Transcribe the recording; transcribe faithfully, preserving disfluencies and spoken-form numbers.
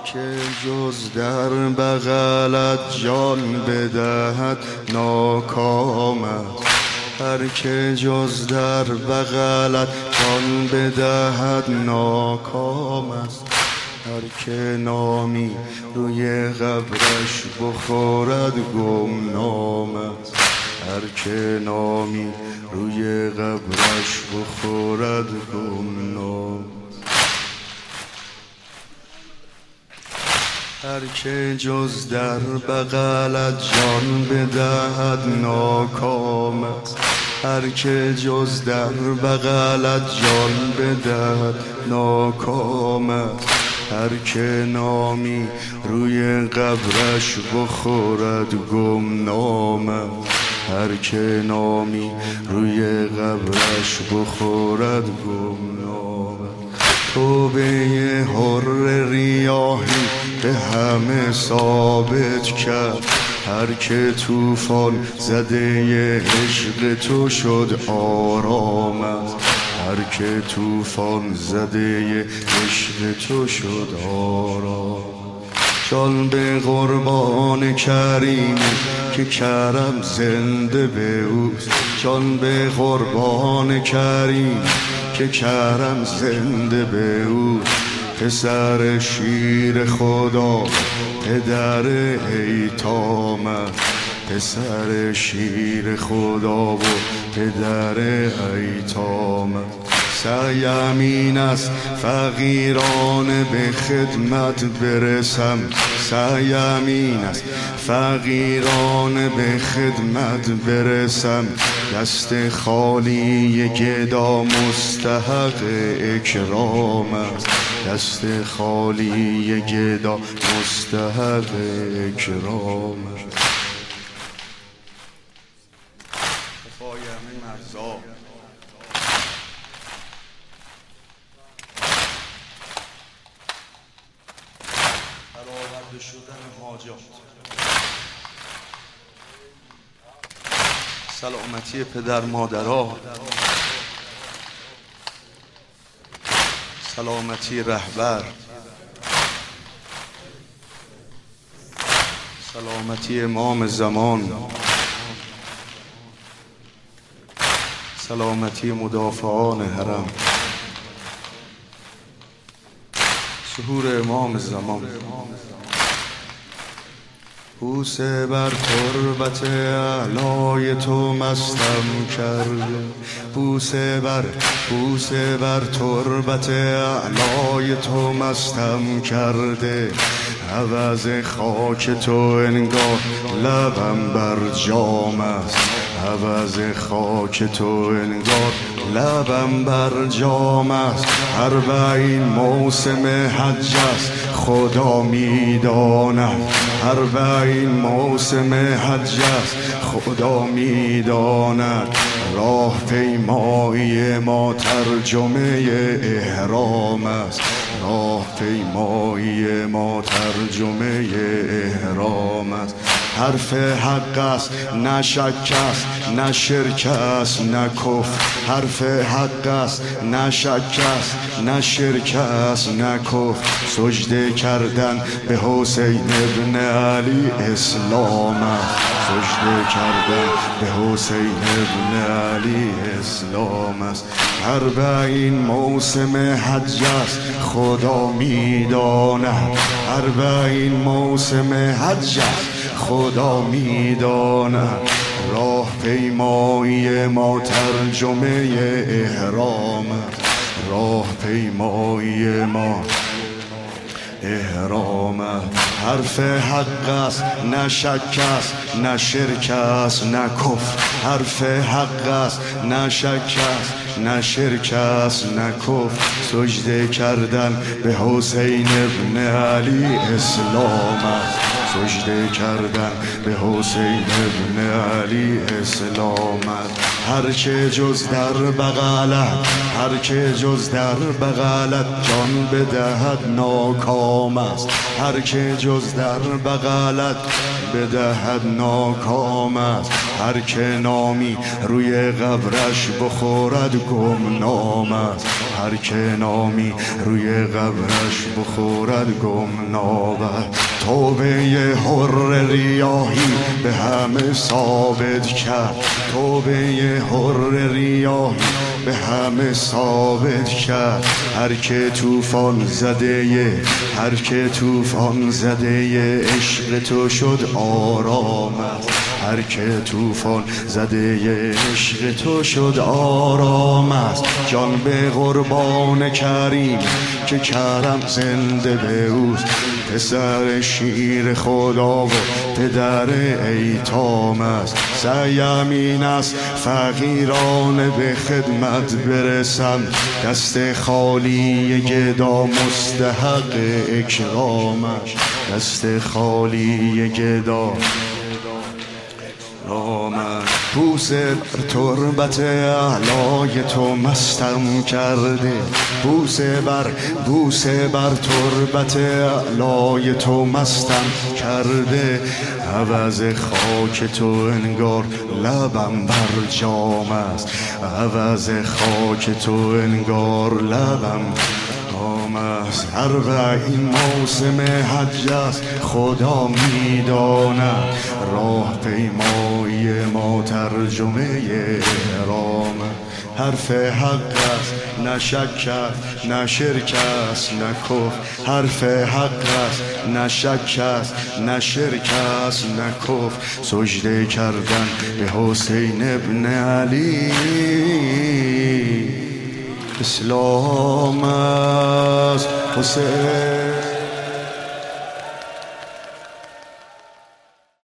که جز در بغلت جان بدهد ناکام است. هر که جز در بغلت جان بدهد ناکام است. هر که نامی روی قبرش بخورد گمنام است. هر که نامی روی قبرش بخورد گمنام. هر که جز در بغلت جان بدهد ناکام است. هر که جز در بغلت جان بدهد ناکام است. هر که نامی روی قبرش بخورد گمنام است. هر که نامی روی قبرش بخورد گمنام است. توبه حر ریاحی به همه ثابت کرد. هر که طوفان زده عشق تو شد آرام است. هر که طوفان زده عشق تو شد آرام. جان به قربان کریمی که کرم زنده به اوست. جان به قربان کریمی که کرم زنده به اوست. پسر شیر خدا پدر ایتام است. پسر شیر خدا و پدر ایتام است. سعیم این است فقیران به خدمت برسم. سعیم این است فقیران به خدمت برسم. دست خالی گدا مستحق اکرام است. دست خالی گدا مستحق اکرام است. برآورده شدن حاجات، سلامتی پدر مادرها، سلامتی رهبر، سلامتی امام زمان، سلامتی مدافعان حرم، ظهور امام زمان. بوسه بر تربت اعلای تو مستم کرده. بوسه بر بوسه بر تربت اعلای تو مستم کرده. عوض خاک تو انگار لبم بر جام است. عوض خاک تو انگار لبم بر جام است. اربعین موسم حج است خدا میداند. اربعین موسم حج است خدا میداند. راه پیمایی ما ترجمه احرام است. راه پیمایی ما ترجمه احرام است. حرف حق است نه شک است نه شرک است نه کفر. حرف حق است نه شک است نه شرک است نه کفر. سجده کردن به حسین ابن علی اسلام است. سجده کردن به حسین ابن علی اسلام است. اربعین موسم حج است خدا میداند. اربعین موسم حج است خدا میداند. راه پیمایی ما ترجمه احرام است. راه پیمایی ما احرام است. حرف حق است نه شک است نه شرک است نه کفر. حرف حق است نه شک است نه شرک است نه کفر. سجده کردن به حسین ابن علی اسلام است. سجده کردن به حسین ابن علی اسلام است. هر که جز در بغلت هر که جز در بغلت جان بدهد ناکام است. هر که جز در بغلت بدهد ناکام است. هر که نامی روی قبرش بخورد گمنام است. هر که نامی روی قبرش بخورد گم نابد. توبه حر ریاحی به همه ثابت کرد، توبه حر ریاحی به همه ثابت کرد. هر که طوفان زده، هر که طوفان زده عشق تو شد آرامت. هر که طوفان زده عشق تو شد آرام است. جان به قربان کریم که کرم زنده به اوست. پسر شیر خدا و پدر ایتام است. سعیم این است فقیران به خدمت برسند. دست خالی گدا مستحق اکرامش، دست خالی گدا آمد. بوسه بر تربت اعلای تو مستم کرده، بوسه بر بوسه بر تربت اعلای تو مستم کرده. عوض خاک تو انگار لبم بر جام است، عوض خاک تو انگار لبم است. اربعین موسم حج است خدا میداند، راه پیمایی ما ترجمه احرام. حرف حق است نه شک است نه شرک است نه کفر. حرف حق است نه شک است نه شرک است نه کفر. سجده کردن به حسین ابن علی اسلام است. حسین